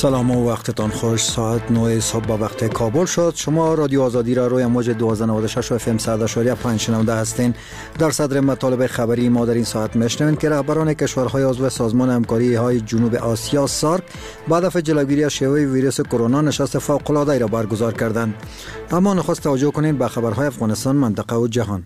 سلام و وقتتان خوش. ساعت 9 صبح به وقت کابل شد. شما رادیو آزادی را روی موج 1296 و FM 100.5 شنونده هستین. در صدر مطالب خبری ما در این ساعت میشنوید که رهبران کشورهای عضو سازمان همکاری های جنوب آسیا سارک با هدف جلوگیری از شیوع ویروس کرونا نشست فوق‌العاده را برگزار کردند. اما نخست توجه کنید به خبرهای افغانستان، منطقه و جهان.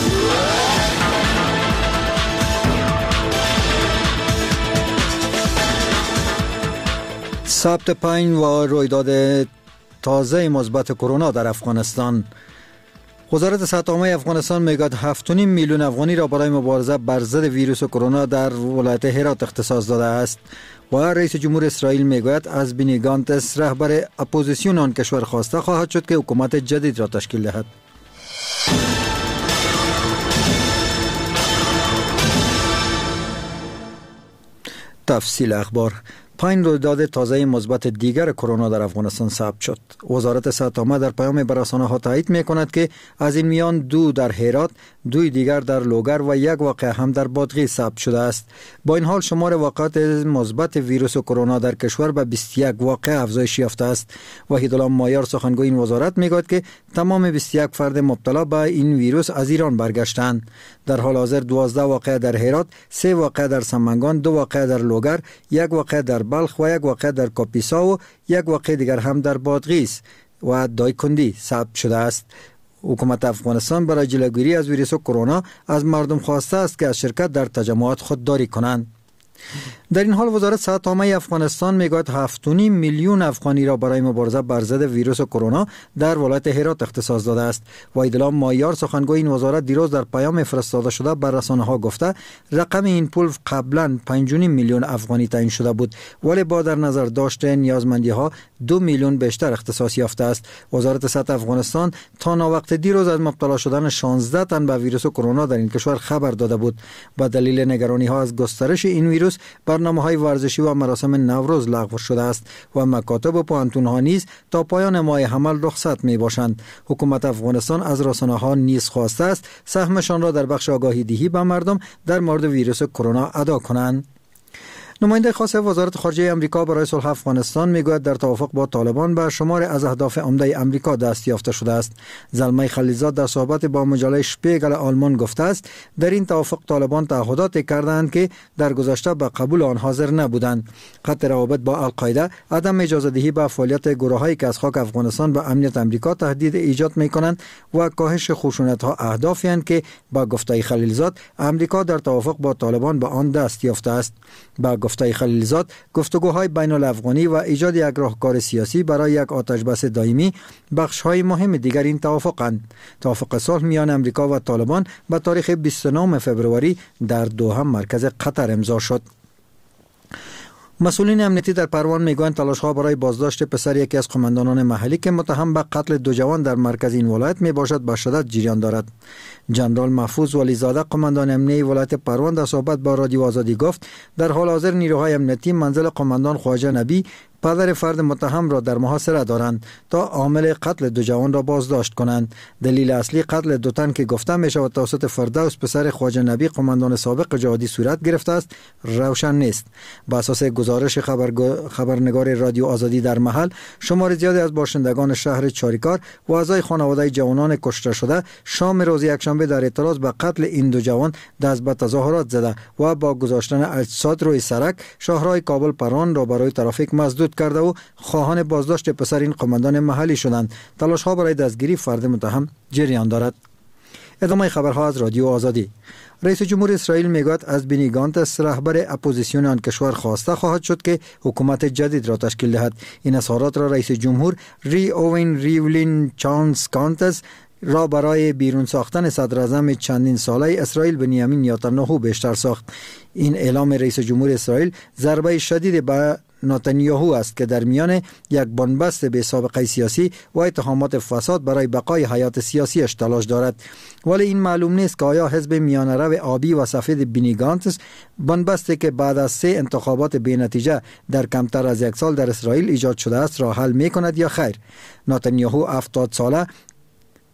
ثبت 5 و رویداد تازه مثبت کرونا در افغانستان. وزارت صحت عامه افغانستان میگوید 7.5 میلیون افغانی را برای مبارزه بر ضد ویروس کرونا در ولایت هرات اختصاص داده است. و رئیس جمهور اسرائیل میگوید از بنی گانتس رهبر اپوزیسیون آن کشور خواسته خواهد شد که حکومت جدید را تشکیل دهد. تفصیل اخبار. 5 رویداد تازه مثبت دیگر کرونا در افغانستان ثبت شد. وزارت صحت عامه در پیام به رسانه‌ها تایید می‌کند که از این میان 2 در هرات، 2 دیگر در لوگر و 1 واقعه هم در بادغیس ثبت شده است. با این حال شمار واقعات مثبت ویروس کرونا در کشور به 21 واقعه افزایش یافته است. وحیدالله مایار سخنگوی این وزارت میگوید که تمام 21 فرد مبتلا به این ویروس از ایران برگشتند. در حال حاضر 12 واقعه در هرات، 3 واقعه در سمنگان، 2 واقعه در لوگر، 1 واقعه در بلخ و 1 واقعه در کاپیسا و 1 واقعه دیگر هم در بادغیس و دایکندی ثبت شده است. حکومت افغانستان برای جلوگیری از ویروس کرونا از مردم خواسته است که از شرکت در تجمعات خودداری کنند. در این حال وزارت صحت عامه افغانستان میگوید 7.5 میلیون افغانی را برای مبارزه بر ضد ویروس کرونا در ولایت هرات اختصاص داده است. وحیدالله مایار سخنگوی این وزارت دیروز در پیام فرستاده شده بر رسانه‌ها گفته رقم این پول قبلا 5.5 میلیون افغانی تعیین شده بود، ولی با در نظر داشتن نیازمندی‌ها 2 میلیون بیشتر اختصاص یافته است. وزارت صحت افغانستان تا ناوقت دیروز از مبتلا شدن 16 تن به ویروس کرونا در این کشور خبر داده بود. با دلیل نگرانی‌ها از گسترش این ویروس برنامه‌های ورزشی و مراسم نوروز لغو شده است و مکاتب و پوهنتون‌ها نیز تا پایان ماه حمل رخصت می‌باشند. حکومت افغانستان از رسانه‌ها نیز خواسته است سهمشان را در بخش آگاهی دهی به مردم در مورد ویروس کرونا ادا کنند. نماینده خاص وزارت خارجه امریکا برای صلح افغانستان میگوید در توافق با طالبان به شمار از اهداف عمده امریکا دست یافته شده است. زلمه خلیلزاد در صحبت با مجله شپیگل آلمان گفته است در این توافق طالبان تعهدات کردند که در گذشته به قبول آن حاضر نبودند. قطع روابط با القاعده، عدم اجازه دهی به فعالیت گروهایی که از خاک افغانستان به امنیت امریکا تهدید ایجاد میکنند و کاهش خشونت‌ها اهدافی اند که با گفته خلیلزاد امریکا در توافق با طالبان به آن دست یافته است. با گفته خلیلزاد گفتگوهای بین الافغانی و ایجاد یک راهکار سیاسی برای یک آتشبس دائمی بخش‌های مهم دیگر این توافقند. توافق صلح میان امریکا و طالبان به تاریخ 29 فبروری در دوحه مرکز قطر امضا شد. مسئولین امنیتی در پروان میگویند تلاش‌ها برای بازداشت پسر یکی از قماندانان محلی که متهم به قتل 2 جوان در مرکز این ولایت میباشد به شدت جریان دارد. جنرال محفوظ ولیزاده قماندان امنیتی ولایت پروان در صحبت با رادیو آزادی گفت در حال حاضر نیروهای امنیتی منزل قماندان خواجه نبی پدر فرد متهم را در محاصره دارند تا عامل قتل 2 جوان را بازداشت کنند. دلیل اصلی قتل 2 تن که گفته می شود توسط فردوس پسر خواجه نبی قماندان سابق جهادی صورت گرفته است روشن نیست. با اساس گزارش خبرنگار رادیو آزادی در محل شمار زیادی از باشندگان شهر چاریکار و اعضای خانواده جوانان کشته شده شام روز یکشنبه در اعتراض به قتل این 2 جوان دست به تظاهرات زده و با گذاشتن اجساد روی سرک شاهراه کابل پروان را برای ترافیک مسدود کرده و خواهان بازداشت پسر این قماندان محلی شدند. تلاش‌ها برای دستگیری فرد متهم جریان دارد. ادامه خبرها از رادیو آزادی. رئیس جمهور اسرائیل میگوید از بنی گانتس رهبر اپوزیسیون آن کشور خواسته خواهد شد که حکومت جدید را تشکیل دهد. این اظهارات را رئیس جمهور اوین ریولین چانس گانتس را برای بیرون ساختن صدر اعظم چندین ساله اسرائیل بنیامین نتانیاهو بیشتر ساخت. این اعلام رئیس جمهور اسرائیل ضربه شدید به نتانیاهو است که در میان یک بنبست به سابقه سیاسی و اتهامات فساد برای بقای حیات سیاسیش تلاش دارد. ولی این معلوم نیست که آیا حزب میانه‌رو آبی و سفید بنی گانتس بنبستی که بعد از 3 انتخابات بی نتیجه در کمتر از 1 سال در اسرائیل ایجاد شده است را حل می کند یا خیر. نتانیاهو 70 ساله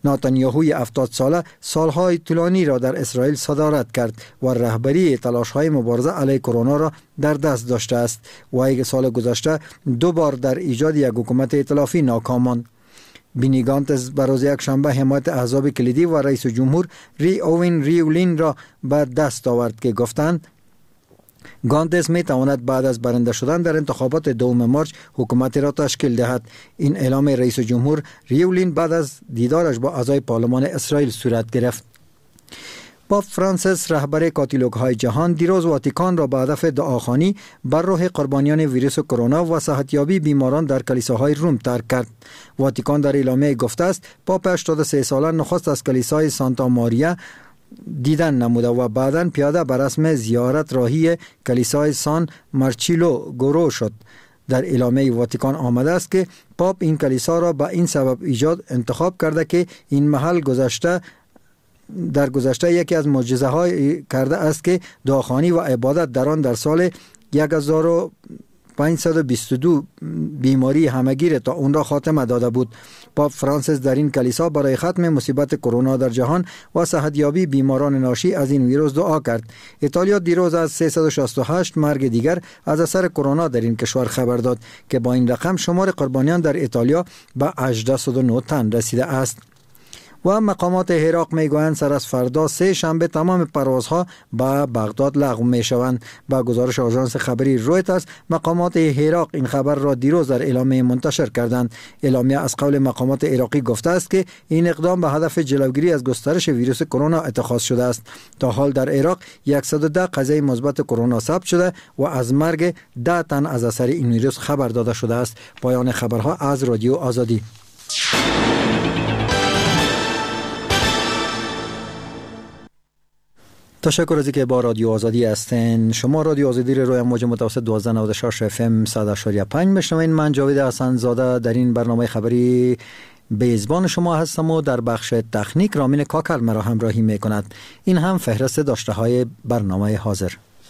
نتانیاهوی 70 ساله سالهای طولانی را در اسرائیل صدارت کرد و رهبری تلاش‌های مبارزه علیه کرونا را در دست داشته است و یک سال گذشته 2 بار در ایجاد یک حکومت ائتلافی ناکام ماند. بینی گانتز بر روز یکشنبه حمایت احزاب کلیدی و رئیس جمهور اوین ریولین را به دست آورد که گفتند گانتز می تواند بعد از برنده شدن در انتخابات 2 مارس حکومتی را تشکیل دهد. این اعلام رئیس جمهور ریولین بعد از دیدارش با اعضای پارلمان اسرائیل صورت گرفت. پاپ فرانسیس رهبر کاتولیک‌های جهان دیروز واتیکان را به هدف دعاخوانی بر روح قربانیان ویروس کرونا و صحتیابی بیماران در کلیساهای روم ترک کرد. واتیکان در اعلامیه گفته است پاپ 83 ساله نخست از کلیسای سانتا ماریا دیدن نموده و بعداً پیاده به رسم زیارت راهی کلیسای سان مارچیلو گرو شد. در اعلامیه واتیکان آمده است که پاپ این کلیسا را به این سبب انتخاب کرده که این محل در گذشته یکی از معجزه‌های کرده است که دعاخوانی و عبادت در آن در سال 1522 بیماری همگیر تا اون را خاتمه داده بود. پاپ فرانسیس در این کلیسا برای ختم مصیبت کرونا در جهان و صحتیابی بیماران ناشی از این ویروس دعا کرد. ایتالیا دیروز از 368 مرگ دیگر از اثر کرونا در این کشور خبر داد که با این رقم شمار قربانیان در ایتالیا به 809 تن رسیده است. و مقامات عراق میگویند سر از فردا 3 شنبه تمام پروازها به بغداد لغو میشوند. با گزارش آژانس خبری رویترز مقامات عراق این خبر را دیروز در اعلامیه منتشر کردند. اعلامیه از قول مقامات عراقی گفته است که این اقدام به هدف جلوگیری از گسترش ویروس کرونا اتخاذ شده است. تا حال در عراق 110 قضیه مثبت کرونا ثبت شده و از مرگ 10 تن از اثر این ویروس خبر داده شده است. پایان خبرها از رادیو آزادی. تشکر از اینکه با رادیو آزادی هستین. شما رادیو آزادی رو روی موج متوسط 1296 اف ام 100.5 میشنوین. من جاوید حسن زاده در این برنامه خبری بیزبان شما هستم و در بخش تکنیک رامین کاکل مرا همراهی میکند. این هم فهرست داشته های برنامه حاضر.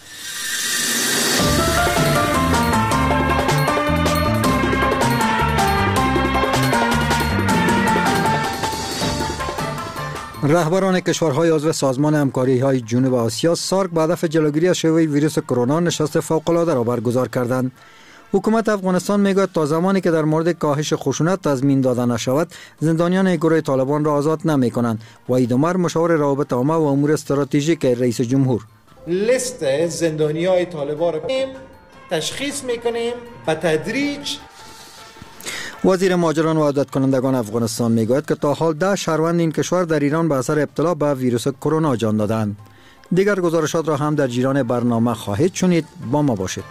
رهبران کشورهای عضو سازمان همکاری‌های جنوب آسیا سارک به هدف جلوگیری از شیوع ویروس کرونا نشست فوق‌العاده را برگزار کردند. حکومت افغانستان میگوید تا زمانی که در مورد کاهش خشونت تضمین داده نشود زندانیان گروه طالبان را آزاد نمی‌کنند. وحید عمر مشاور روابط عامه و امور استراتژیک رئیس جمهور لیست زندانیای طالبان را تشخیص می‌کنیم به تدریج. وزیر مهاجران و عودت کنندگان افغانستان میگوید که تا حال 10 شهروند این کشور در ایران به اثر ابتلا به ویروس کرونا جان دادند. دیگر گزارشات را هم در جریان برنامه خواهید شنید. با ما باشید.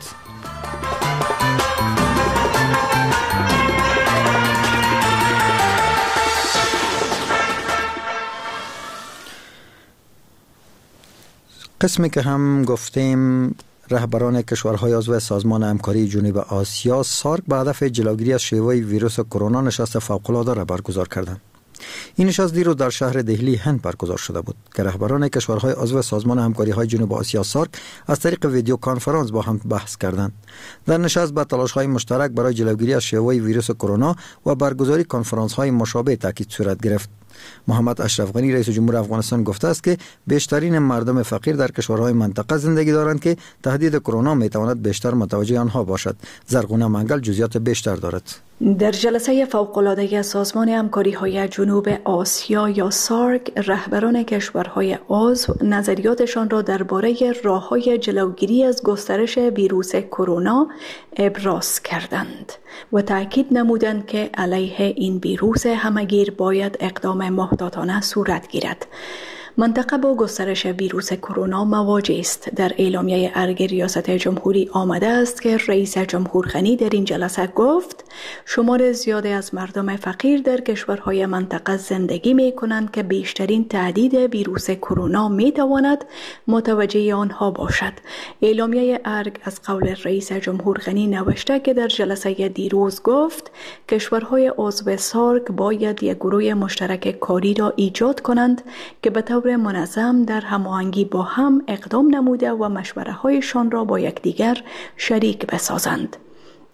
قسمی که هم گفتیم رهبران کشورهای عضو سازمان همکاری جنوب آسیا سارک به هدف جلوگیری از شیوع ویروس کرونا نشست فوق‌العاده را برگزار کردند. این نشست دیروز در شهر دهلی هند برگزار شده بود که رهبران کشورهای عضو سازمان همکاری‌های جنوب آسیا سارک از طریق ویدیو کانفرانس با هم بحث کردند. در نشست به تلاش‌های مشترک برای جلوگیری از شیوع ویروس کرونا و برگزاری کنفرانس‌های مشابه تاکید صورت گرفت. محمد اشرف غنی رئیس جمهور افغانستان گفته است که بیشترین مردم فقیر در کشورهای منطقه زندگی دارند که تهدید کرونا میتواند بیشتر متوجه آنها باشد. زرغونه منگل جزئیات بیشتر دارد. در جلسه فوق‌العاده سازمان همکاری‌های جنوب آسیا یا سارک رهبران کشورهای عضو نظریاتشان را درباره راه‌های جلوگیری از گسترش ویروس کرونا ابراز کردند و تاکید نمودند که علیه این ویروس همگیر باید اقدام محتاطانه صورت گیرد. منطقه با گسترش ویروس کرونا مواجه است. در اعلامیه ارگ ریاست جمهوری آمده است که رئیس جمهور غنی در این جلسه گفت شمار زیادی از مردم فقیر در کشورهای منطقه زندگی می کنند که بیشترین تهدید ویروس کرونا می تواند متوجه آنها باشد. اعلامیه ارگ از قول رئیس جمهور غنی نوشته که در جلسه دیروز گفت کشورهای عضو سارک باید یک گروه مشترک کاری را ایجاد کنند که به طور منظم در هماهنگی با هم اقدام نموده و مشوره‌هایشان را با یکدیگر شریک بسازند.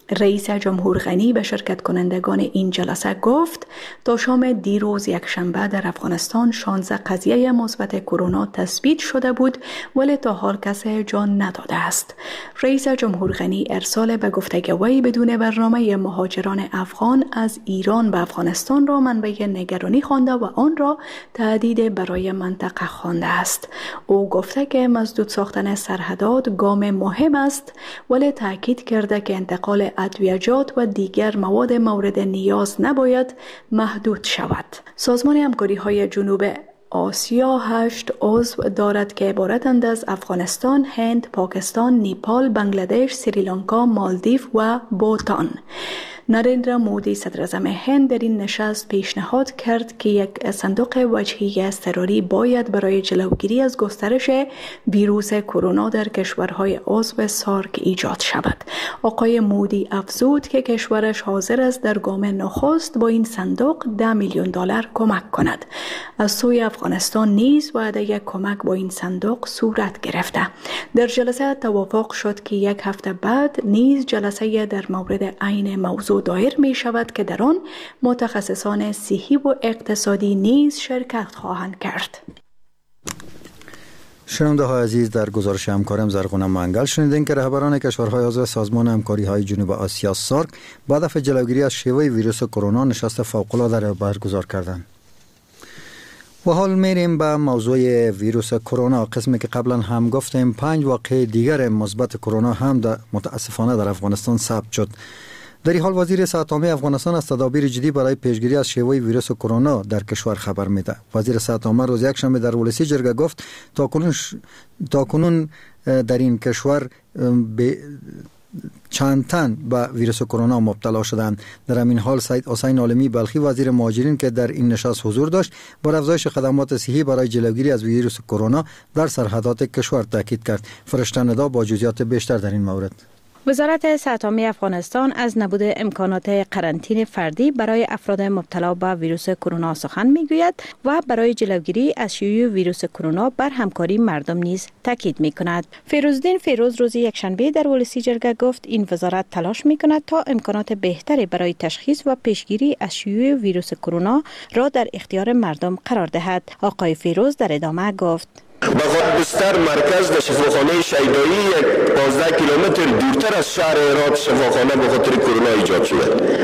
رئیس جمهور غنی به شرکت کنندگان این جلسه گفت تا شام دیروز یکشنبه در افغانستان 16 قضیه مثبت کرونا تثبیت شده بود ولی تا حال کسی جان نداده است. رئیس جمهور غنی ارسال به گفتگوی بدون برنامه مهاجران افغان از ایران به افغانستان را منبع نگرانی خوانده و آن را تهدید برای منطقه خوانده است. او گفته که مسدود ساختن سرحدات گام مهم است ولی تاکید کرده که انتقال ادویجات و دیگر مواد مورد نیاز نباید محدود شود. سازمان همکاری‌های جنوب آسیا 8 عضو دارد که عبارتند از افغانستان، هند، پاکستان، نیپال، بنگلادش، سریلانکا، مالدیو و بوتان. نریندرا مودی صدر اعظم هند در این نشست پیشنهاد کرد که یک صندوق وجهی اضطراری باید برای جلوگیری از گسترش ویروس کرونا در کشورهای عضو سارک ایجاد شود. آقای مودی افزود که کشورش حاضر است در گام نخست با این صندوق $10 میلیون کمک کند. از سوی افغانستان نیز وعده کمک با این صندوق صورت گرفته. در جلسه توافق شد که یک هفته بعد نیز جلسه در مورد عین موضوع دایر می شود که در آن متخصصان صحی و اقتصادی نیز شرکت خواهند کرد. شنونده های عزیز، در گزارش همکارم زرغونه منگل شنیدین که رهبران کشورهای عضو سازمان همکاری های جنوب آسیا سارک با هدف جلوگیری از شیوع ویروس کرونا نشست فوق‌العاده را برگزار کردند. و حال میریم به موضوع ویروس کرونا، قسمی که قبلا هم گفتیم 5 واقعه دیگر مثبت کرونا هم متاسفانه در افغانستان ثبت شد. در این حال وزیر صحت عامه افغانستان از تدابیر جدی برای پیشگیری از شیوع ویروس کرونا در کشور خبر میده. وزیر صحت عامه روز یکشنبه در ولسی جرگه گفت تا کنون در این کشور چند تن به ویروس کرونا مبتلا شدند. در همین حال سید حسین عالمی بلخی وزیر مهاجرین که در این نشست حضور داشت بر افزایش خدمات صحی برای جلوگیری از ویروس کرونا در سرحدات کشور تاکید کرد. فرشته ندا با جزئیات بیشتر در این مورد. وزارت صحت عامه افغانستان از نبود امکانات قرنطینه فردی برای افراد مبتلا به ویروس کرونا سخن میگوید و برای جلوگیری از شیوع ویروس کرونا بر همکاری مردم نیز تاکید میکند. فیروزالدین فیروز روز یکشنبه در ولسی جرگه گفت این وزارت تلاش میکند تا امکانات بهتری برای تشخیص و پیشگیری از شیوع ویروس کرونا را در اختیار مردم قرار دهد. آقای فیروز در ادامه گفت: بستر مرکز در شفاخانه شیدایی 15 کیلومتر دورتر از شهر هرات شفاخانه به خاطر کرونا ایجاد شده.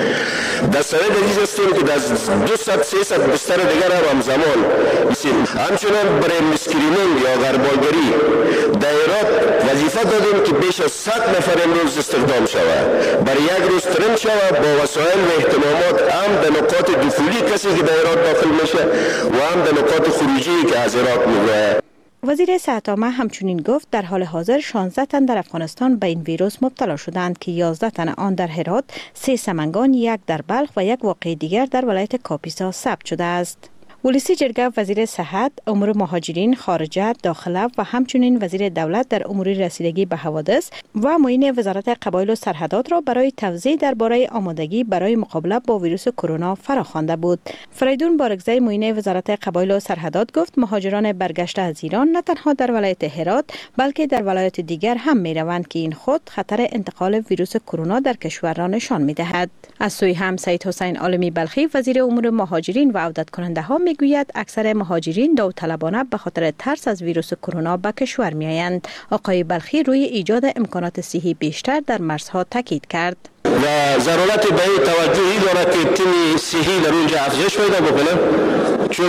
در سرای دلیز هستیم که در 200-300 بستر دیگر هم همزمان هستیم. همچنان برای اسکرینینگ یا غربالگری در هرات وظیفه دادیم که بیش از 100 نفر امروز استخدام شود. برای یک روز ترین شود با وسایل و اهتمامات هم در نقاط دخولی کسی که در هرات داخل میشه و هم در نقاط خروجی که از هرات میره. وزیر صحت عامه همچنین گفت در حال حاضر 16 تن در افغانستان به این ویروس مبتلا شدند که 11 تن آن در هرات، 3 سمنگان، 1 در بلخ و 1 واقعه دیگر در ولایت کاپیسا ثبت شده است. ولسی جرگه وزیر صحت، امور مهاجرین، خارجه، داخله و همچنین وزیر دولت در امور رسیدگی به حوادث و معین وزارت قبایل و سرحدات را برای توضیح درباره آمادگی برای مقابله با ویروس کرونا فراخوانده بود. فریدون بارگزی معین وزارت قبایل و سرحدات گفت مهاجران برگشته از ایران نه تنها در ولایت هرات بلکه در ولایت دیگر هم میروند که این خود خطر انتقال ویروس کرونا در کشور را نشان میدهد. از سوی هم سید حسین عالمی بلخی وزیر امور مهاجرین و عودت کننده ها میگوید اکثر مهاجرین داوطلبانه به خاطر ترس از ویروس کرونا به کشور میآیند. آقای بلخی روی ایجاد امکانات صحی بیشتر در مرزها تاکید کرد. و ضرورت به این توجهی دارد که تیم صحی در اونجا افزایش پیدا بکنه، چون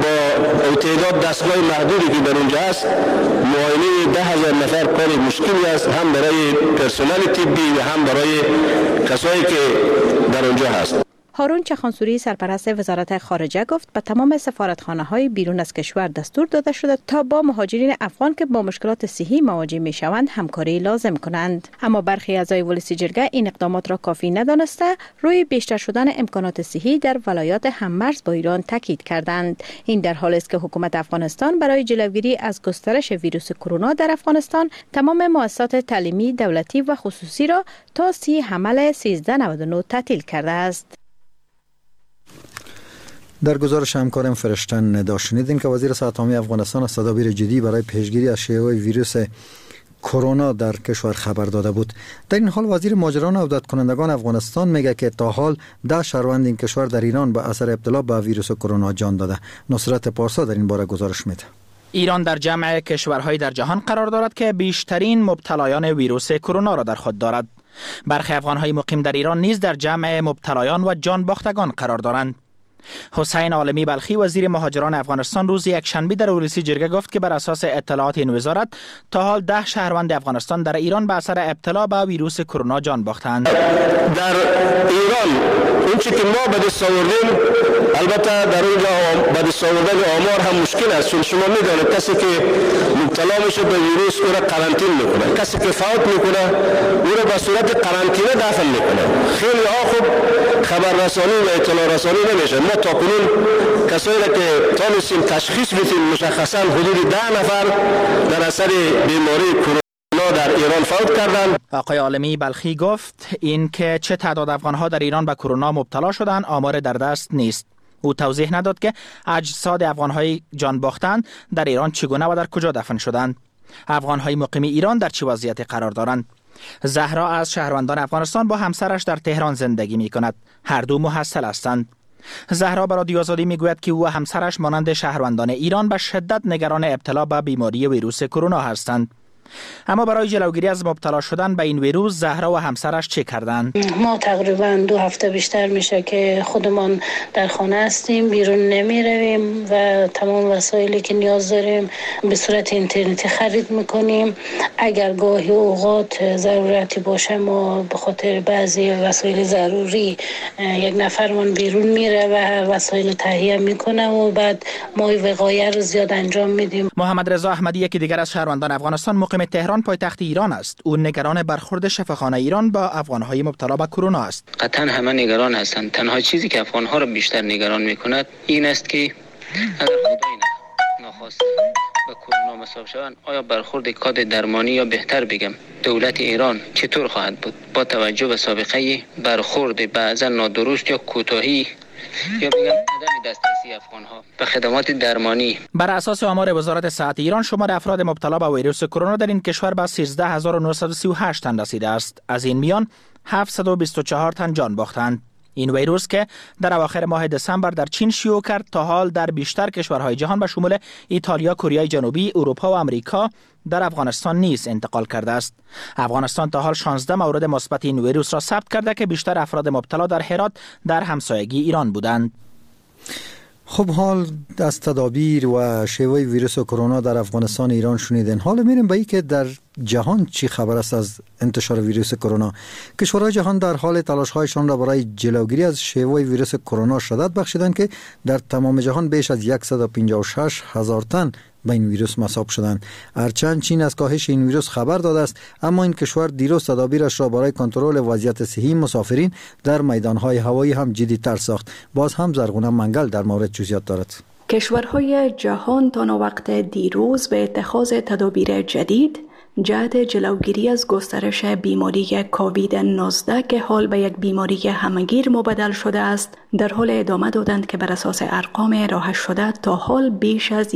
با تعداد دستگاه محدودی که در اونجا است معاینه 10,000 نفر کار مشکلی است، هم برای پرسنل طبی و هم برای کسایی که در اونجا هست. هارون چخانسوری سرپرست وزارت خارجه گفت به تمام سفارتخانه‌های بیرون از کشور دستور داده شده تا با مهاجرین افغان که با مشکلات صحی مواجه می‌شوند همکاری لازم کنند. اما برخی اعضای ولسی جرگه این اقدامات را کافی ندانسته روی بیشتر شدن امکانات صحی در ولایات هممرز با ایران تاکید کردند. این در حالی است که حکومت افغانستان برای جلوگیری از گسترش ویروس کرونا در افغانستان تمام مؤسسات تعلیمی دولتی و خصوصی را تا 30 حمل 1399 تعطیل کرده است. در گزارش همکارم فرشته ندا شنیدین که وزیر صحت عامه افغانستان از تدابیر جدی برای پیشگیری از شیوع ویروس کرونا در کشور خبر داده بود. در این حال وزیر مهاجران و عودت کنندگان افغانستان میگه که تا حال 10 شهروند این کشور در ایران به اثر ابتلا به ویروس کرونا جان داده. نصرت پارسا در این باره گزارش میده. ایران در جمع کشورهای در جهان قرار دارد که بیشترین مبتلایان ویروس کرونا را در خود دارد. برخی افغانهای مقیم در ایران نیز در جمع مبتلایان و جان باختگان قرار دارند. حسین عالمی بلخی وزیر مهاجران افغانستان روز یکشنبه در اولسی جرگه گفت که بر اساس اطلاعات این وزارت تا حال 10 شهروند افغانستان در ایران به اثر ابتلا به ویروس کرونا جان باختند. در ایران اون چی که ما به دست آوردیم، البته در اونجا به دست آوردن آمار هم مشکل است، چون شما میدانید کسی که مبتلا میشه به ویروس او را قرنطینه میکنه، کسی که فوت میکنه او را به صورت قرنطینه دفن میکنه. خیلی ها خوب خبررسانی و اطلاع رسانی نمیشه. ما تا کنون کسایی را که تانستیم تشخیص بدیم مشخصا حدود 10 نفر در اثر بیماری کرونا در ایران فوت کردند. آقای عالمی بلخی گفت این که چه تعداد افغانها در ایران به کرونا مبتلا شدند آمار در دست نیست. او توضیح نداد که اجساد افغانهای جان باختن در ایران چگونه و در کجا دفن شدند. افغانهای مقیم ایران در چه وضعیتی قرار دارند؟ زهرا از شهروندان افغانستان با همسرش در تهران زندگی می کند. هر دو محصل هستند. زهرا به رادیو آزادی میگوید که او و همسرش مانند شهروندان ایران به شدت نگران ابتلا به بیماری ویروس کرونا هستند. اما برای جلوگیری از مبتلا شدن به این ویروس زهرا و همسرش چه کردند؟ ما تقریبا 2 هفته بیشتر میشه که خودمان در خانه هستیم، بیرون نمی رویم و تمام وسایلی که نیاز داریم به صورت اینترنتی خرید میکنیم. اگر گاهی اوقات ضرورتی باشه ما به خاطر بعضی وسایل ضروری یک نفرمان بیرون میره و وسایل تهیه میکنه و بعد ما وقایع رو زیاد انجام میدیم. محمد رضا احمدی یکی دیگر از شهروندان افغانستان مقیم تهران پایتخت ایران است. او نگران برخورد شفاخانه ایران با افغانهای مبتلا به کرونا است. قطعا همه نگران هستند. تنها چیزی که افغانها را بیشتر نگران میکند این است که اگر خدای ناخواسته به کرونا مصاب شوند آیا برخورد کاد درمانی یا بهتر بگم دولت ایران چطور خواهد بود با توجه به سابقه برخورد بعضا نادرست یا کوتاهی یا بگم عدم دسترسی افغانها به خدمات درمانی. بر اساس آمار وزارت صحت ایران شمار افراد مبتلا به ویروس کرونا در این کشور به 13938 تن رسیده است. از این میان 724 تن جان باختند. این ویروس که در اواخر ماه دسامبر در چین شیوع کرد تا حال در بیشتر کشورهای جهان به شمول ایتالیا، کره جنوبی، اروپا و آمریکا در افغانستان نیز انتقال کرده است. افغانستان تا حال 16 مورد مثبت این ویروس را ثبت کرده که بیشتر افراد مبتلا در هرات در همسایگی ایران بودند. خب حال از تدابیر و شیوه ویروس کرونا در افغانستان ایران شنیدین. حالا میریم به این که در جهان چی خبر است از انتشار ویروس کرونا. کشورهای جهان در حال تلاش‌هایشان را برای جلوگیری از شیوع ویروس کرونا شدت بخشیدند که در تمام جهان بیش از 156 هزار تن به این ویروس مصاب شدند. هرچند چین از کاهش این ویروس خبر داده است، اما این کشور دیروز تدابیرش را برای کنترل وضعیت صحی مسافرین در میدانهای هوایی هم جدی‌تر ساخت. باز هم زرغونه منگل در مورد جزئیات دارد. کشورهای جهان تا وقت دیروز به اتخاذ تدابیر جدید جهت جلوگیری از گسترش بیماری کووید 19 که حال به یک بیماری همگیر مبدل شده است در حال ادامه دادند که بر اساس ارقام ارائه شده تا حال بیش از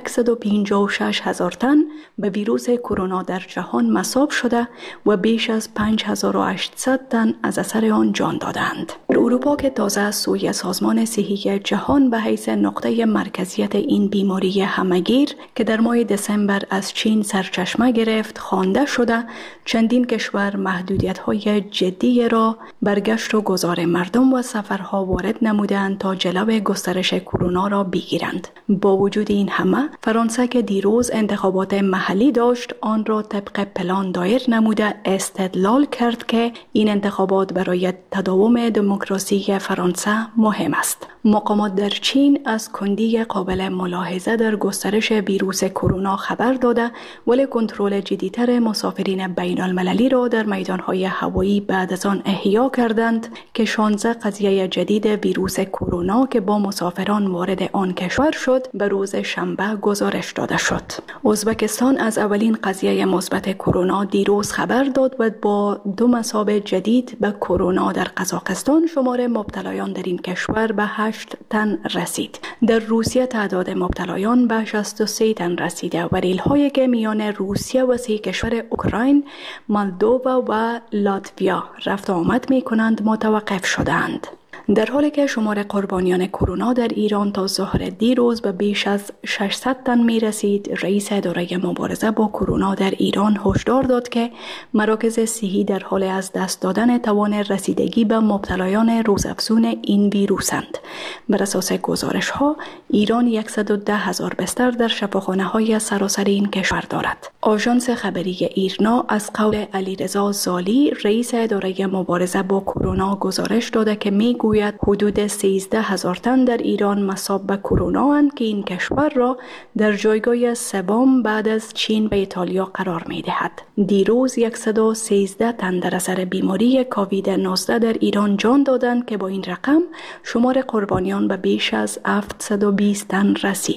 156 هزار تن به ویروس کرونا در جهان مصاب شده و بیش از 5800 تن از اثر آن جان دادند. اروپا که تازه از سوی سازمان صحی جهان به حیث نقطه مرکزیت این بیماری همگیر که در ماه دسامبر از چین سرچشمه گرفت خوانده شده، چندین کشور محدودیت‌های جدی را برگشت و گذار مردم و سفرها وارد نمودند تا جلو گسترش کرونا را بگیرند. با وجود این همه، فرانسه که دیروز انتخابات محلی داشت، آن را طبق پلان دایر نموده استدلال کرد که این انتخابات برای تداوم دموکراسی فرانسه مهم است. مقامات در چین از کندی قابل ملاحظه در گسترش ویروس کرونا خبر داده، ولی کنترل جدی‌تر مسافرین بین المللی را در میدانهای هوایی بعد از آن احیا کردند که 16 قضیه جدید ویروس کرونا که با مسافران وارد آن کشور شد به روز شنبه گزارش داده شد. ازبکستان از اولین قضیه مثبت کرونا دیروز خبر داد و با 2 مصاب جدید به کرونا در قزاقستان شمار مبتلایان در این کشور به 8 تن رسید. در روسیه تعداد مبتلایان به 63 تن رسیده و ریل‌هایی که میان روسیه و که کشور اوکراین، مولدووا و لاتویا رفت آمد می کنند متوقف شدند. در حالی که شمار قربانیان کرونا در ایران تا ظهر دیروز به بیش از 600 تن می رسید، رئیس اداره مبارزه با کرونا در ایران هشدار داد که مراکز صحی در حال از دست دادن توان رسیدگی به مبتلایان روزافزون این ویروسند. بر اساس گزارش ها، ایران 110,000 بستر در شفاخانه های سراسر این کشور دارد. آژانس خبری ایرنا از قول علیرضا زالی، رئیس اداره مبارزه با کرونا، گزارش داده که میگوید حدود 13,000 تن در ایران مصاب به کرونا اند که این کشور را در جایگاه سوم بعد از چین و ایتالیا قرار می دهد. دیروز 113 تن در اثر بیماری کووید 19 در ایران جان دادند که با این رقم شمار قربانیان به بیش از 720 تن رسید.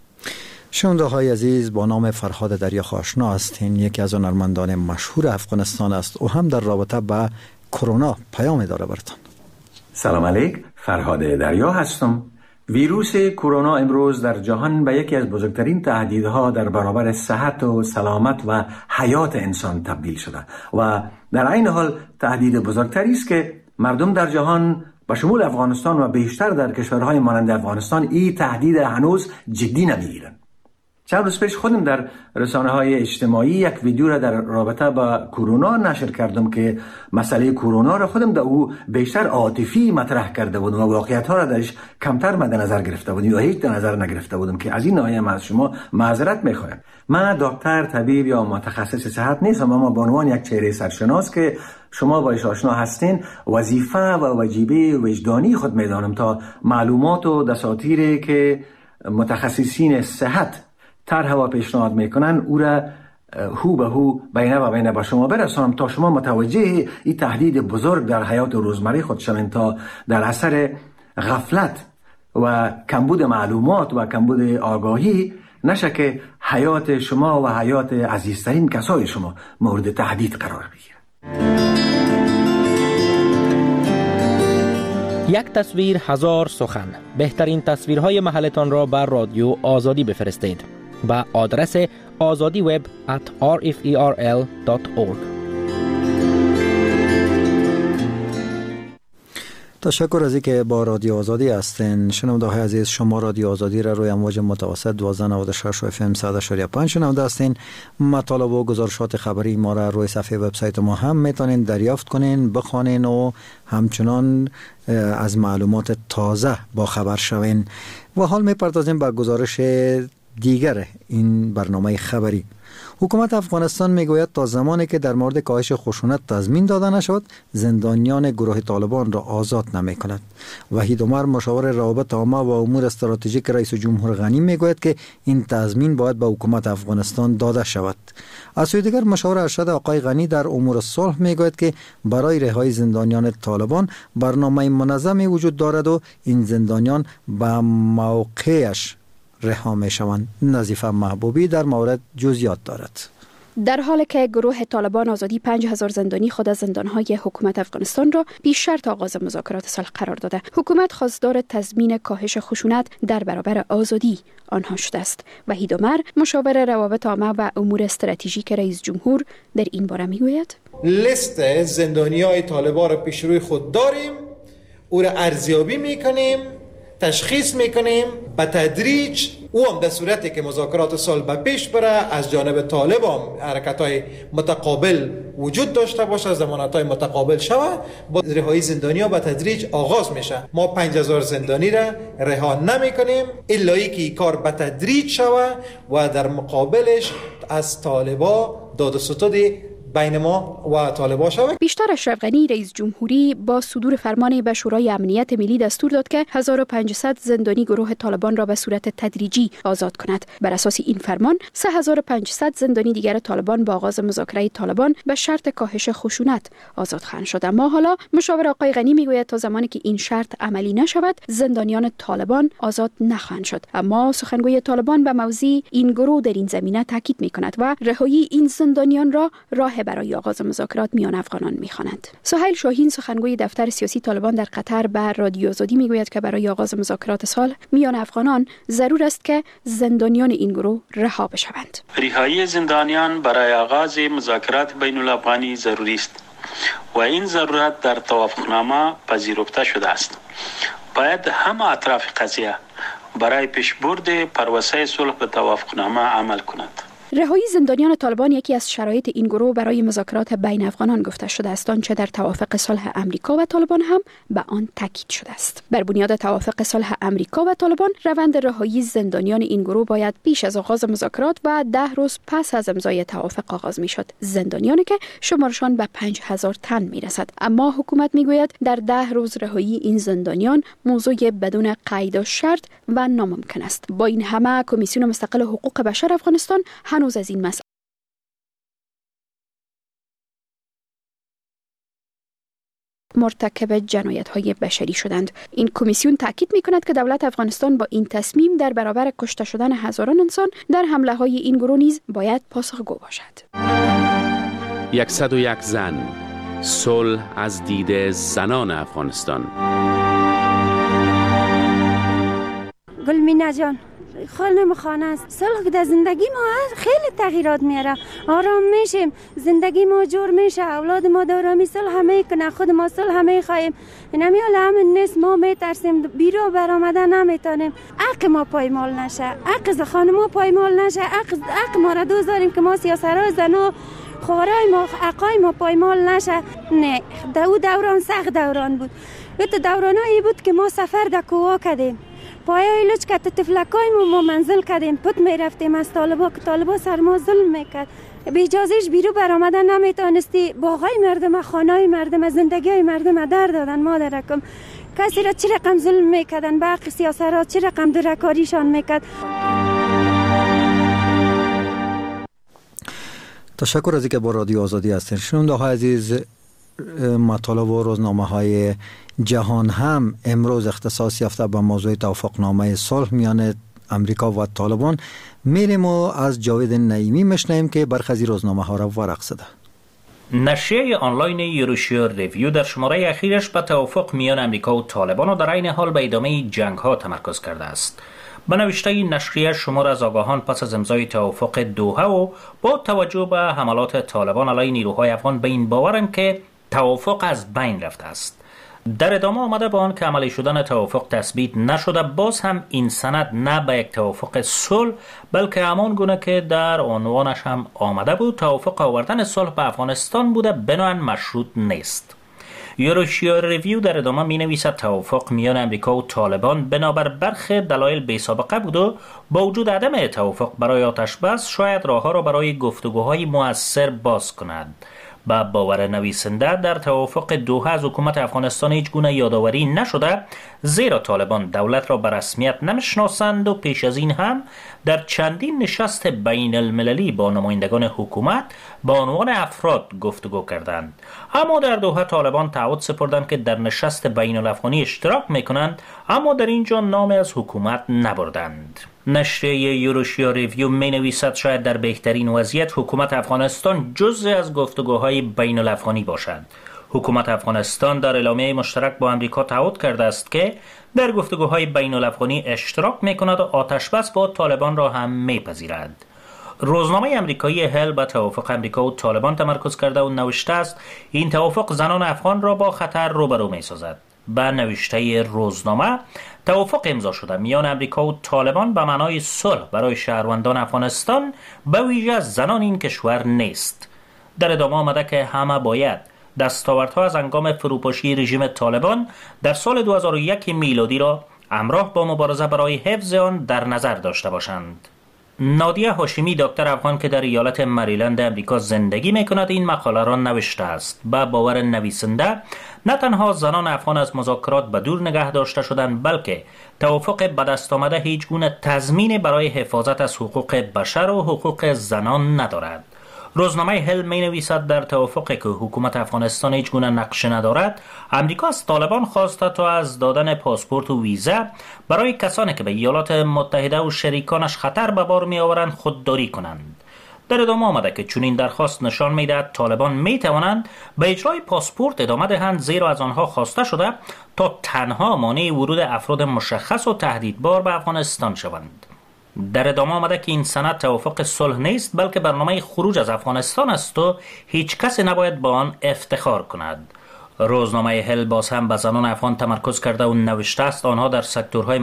شنونده های عزیز، با نام فرهاد دریاخ آشنا هستین. یکی از هنرمندان مشهور افغانستان است. او هم در رابطه با کرونا پیام داره براتون. سلام علیک، فرهاد دریا هستم. ویروس کرونا امروز در جهان به یکی از بزرگترین تهدیدها در برابر صحت و سلامت و حیات انسان تبدیل شده و در عین حال تهدید بزرگتری است که مردم در جهان به شمول افغانستان و بیشتر در کشورهای مانند افغانستان این تهدید هنوز جدی نمیگیرند. چند روز پیش خودم در رسانه‌های اجتماعی یک ویدیو را در رابطه با کرونا نشر کردم که مسئله کرونا را خودم در او بیشتر عاطفی مطرح کرده بودم و واقعیت‌ها را درش کمتر مد نظر گرفته بودم و هیچ در نظر نگرفته بودم که از این ناحیه من از شما معذرت می‌خواهم. من دکتر، طبیب یا متخصص صحت نیستم، اما به عنوان یک چهره سرشناس که شما باش آشنا هستین، وظیفه و واجبه وجدانی خود می‌دانم تا معلومات و دساتیری که متخصصین صحت طرح و پیشنهاد میکنن او را هو به هو بینه و بینه به شما برسانم تا شما متوجه این تهدید بزرگ در حیات روزمره خود شوین، تا در اثر غفلت و کمبود معلومات و کمبود آگاهی نشه که حیات شما و حیات عزیزترین کسای شما مورد تهدید قرار بگیره. یک تصویر هزار سخن. بهترین تصویرهای محلتان را بر رادیو آزادی بفرستید با آدرس azadiweb@rferl.org. تشکر از اینکه با رادیو آزادی هستین. شنونده های عزیز، شما رادیو آزادی را روی امواج متوسط 1296 FM 100.5 شنونده هستین. مطالب و گزارشات خبری ما را روی صفحه وبسایت ما هم میتونین دریافت کنین، بخوانین و همچنان از معلومات تازه با خبر شوین. و حال میپردازیم به گزارش دیگر این برنامه خبری. حکومت افغانستان میگوید تا زمانی که در مورد کاهش خشونت تضمین داده نشود، زندانیان گروه طالبان را آزاد نمی کند. وحید عمر، مشاور روابط عامه و امور استراتژیک رئیس جمهور غنی، میگوید که این تضمین باید به حکومت افغانستان داده شود. از سوی دیگر مشاور ارشد آقای غنی در امور صلح میگوید که برای رهایی زندانیان طالبان برنامه منظمی وجود دارد و این زندانیان به موقعش رها می شوند. نظیفه محبوبی در مورد جزئیات دارد. در حالی که گروه طالبان آزادی 5000 زندانی خود از زندانهای حکومت افغانستان را پیش شرط آغاز مذاکرات صلح قرار داده، حکومت خواستار تضمین کاهش خشونت در برابر آزادی آنها شده است. وحید عمر، مشاور روابط عامه و امور استراتژیک رئیس جمهور، در این باره میگوید: لیست زندانیای طالبان را پیش روی خود داریم، او را ارزیابی میکنیم، تشخیص میکنیم به تدریج. او هم در صورتی که مذاکرات صلح به پیش بره، از جانب طالب هم حرکت‌های متقابل وجود داشته باشه، ضمانت‌های متقابل شود، با رهایی زندانی‌ها به تدریج آغاز میشه. ما 5000 زندانی را رها نمی‌کنیم الا اینکه کار به تدریج شود و در مقابلش از طالبا داد و ستد بین ما و طالبان شود. بیشتر اشرف غنی رئیس جمهوری با صدور فرمانی به شورای امنیت ملی دستور داد که 1500 زندانی گروه طالبان را به صورت تدریجی آزاد کند. بر اساس این فرمان 3500 زندانی دیگر طالبان با آغاز مذاکره طالبان به شرط کاهش خشونت آزاد خواهند شد. اما حالا مشاور آقای غنی میگوید تا زمانی که این شرط عملی نشود، زندانیان طالبان آزاد نخواهند شد. اما سخنگوی طالبان به موضوع این گروه در این زمینه تاکید میکند و رهایی این زندانیان را راه که برای آغاز مذاکرات میان افغانان می‌خوانند. سهیل شاهین سخنگوی دفتر سیاسی طالبان در قطر به رادیو آزادی میگوید که برای آغاز مذاکرات صلح میان افغانان ضرور است که زندانیان این گروه رها بشوند. رهایی زندانیان برای آغاز مذاکرات بین الافغانی ضروری است و این ضرورت در توافقنامه پذیرفته شده است. باید همه اطراف قضیه برای پیشبرد پروسه صلح به توافقنامه عمل کنند. رهایی زندانیان طالبان یکی از شرایط این گروه برای مذاکرات بین افغانان گفته شده است، آنچه در توافق صلح امریکا و طالبان هم به آن تاکید شده است. بر بنیاد توافق صلح امریکا و طالبان، روند رهایی زندانیان این گروه باید پیش از آغاز مذاکرات و 10 روز پس از امضای توافق آغاز میشد. زندانیانی که شمارشان به 5000 تن میرسد. اما حکومت میگوید در 10 روز رهایی این زندانیان موضوع بدون قید و شرط و ناممکن است. با این همه کمیسیون مستقل حقوق بشر افغانستان هنوز از این مسئله مرتکب جنایت‌های بشری شدند. این کمیسیون تاکید می‌کند که دولت افغانستان با این تصمیم در برابر کشته شدن هزاران انسان در حمله‌های این گروه نیز باید پاسخگو باشد. 101 زن، صلح از دید زنان افغانستان. گلمینا جان، خانم خانه است. صلح در زندگی ما خیلی تغییرات میاره. آرام میشیم، زندگی ما جور میشه، اولاد ما دارمی صلح میکنه، خود ما صلح میخوایم. نمیال همین نیست، ما میترسیم بیرو برآمده نمیتونیم. حق ما پایمال نشه، حق زخان ما پایمال نشه، حق ما را دوست داریم که ما سیاسرای زنو خوارای ما حقای ما پایمال نشه. نه، دوران سخت دوران بود. تو دورانایی بود که ما سفر در کوه کردیم، پایای لچ که تفلکای ما منزل کردیم، پت می رفتیم از طالبا سر ما ظلم میکرد. به اجازهش بیرو برآمدن نمیتونستی. باغای مردم، خانای مردم، زندگی مردم در دادن. مادرکم کسی را چی رقم ظلم میکردن، به حق سیاسرات چی رقم درکاریشان میکرد. تشکر از اینکه با رادیو آزادی هستین. شنونده های عزیز، مطالب و روزنامه های جهان هم امروز اختصاص یافته به موضوع توافقنامه صلح میان امریکا و طالبان. میریم و از جاوید نعیمی میشنویم که برخی از روزنامه ها را ورق زده. نشریه آنلاین یوروشیا ریویو در شماره اخیرش به توافق میان امریکا و طالبان و در عین حال به ادامه جنگ ها تمرکز کرده است. به نوشته نشریه، شمار از آگاهان پس از امضای توافق دوحه و با توجه به حملات طالبان علیه نیروهای افغان به این باورند که توافق از بین رفته است. در ادامه آمده به آن که عملی شدن توافق تثبیت نشده، باز هم این سند نه به یک توافق صلح بلکه همان گونه که در عنوانش هم آمده بود، توافق آوردن صلح به افغانستان بوده، بنابراین مشروط نیست. یوروشیا ریویو در ادامه می نویسد توافق میان امریکا و طالبان بنابر برخی دلایل بی سابقه بود و با وجود عدم توافق برای آتش بس شاید راهها را برای گفتگوهای مؤثر باز کند. با باور نویسنده، در توافق دوحه از حکومت افغانستان هیچ گونه یادآوری نشده، زیرا طالبان دولت را به رسمیت نمیشناسند و پیش از این هم در چندین نشست بین المللی با نمایندگان حکومت با عنوان افراد گفتگو کردند. اما در دوحه طالبان تعهد سپردند که در نشست بین الافغانی اشتراک میکنند، اما در اینجا نامی از حکومت نبردند. نشریه یوروشیا ریویو می نویسد شاید در بهترین وضعیت حکومت افغانستان جزء از گفتگوهای بین الافغانی باشد. حکومت افغانستان در اعلامیه مشترک با امریکا تعهد کرده است که در گفتگوهای بین الافغانی اشتراک می کند و آتش بس با طالبان را هم می پذیرد. روزنامه امریکایی هل به توافق امریکا و طالبان تمرکز کرده و نوشته است این توافق زنان افغان را با خطر روبرو می سازد. به نوشته روزنامه، توافق امضا شده میان امریکا و طالبان به معنای صلح برای شهروندان افغانستان، به ویژه از زنان این کشور نیست. در ادامه آمده که همه باید دستاوردها از هنگام فروپاشی رژیم طالبان در سال 2001 میلادی را همراه با مبارزه برای حفظ آن در نظر داشته باشند. نادیه هاشمی، دکتر افغان که در ایالت مریلند امریکا زندگی میکند، این مقاله را نوشته است. با باور نویسنده، نه تنها زنان افغان از مذاکرات به دور نگه داشته شدند، بلکه توافق به دست آمده هیچ گونه تضمین برای حفاظت از حقوق بشر و حقوق زنان ندارد. روزنامه هل می نویسد در توافقی که حکومت افغانستان هیچ گونه نقشه ندارد، امریکا از طالبان خواسته تا از دادن پاسپورت و ویزا برای کسانی که به ایالات متحده و شریکانش خطر به بار می آورند خودداری کنند. در ادامه آمده که چنین درخواست نشان می‌دهد طالبان می‌توانند به اجرای پاسپورت ادامه دهند، زیرا از آنها خواسته شده تا تنها مانع ورود افراد مشخص و تهدیدبار به افغانستان شوند. در ادامه آمده که این سند توافق صلح نیست، بلکه برنامه خروج از افغانستان است و هیچ کسی نباید با آن افتخار کند. روزنامه هل باز هم به زنان افغان تمرکز کرده و نوشته است آنها در سکتورهای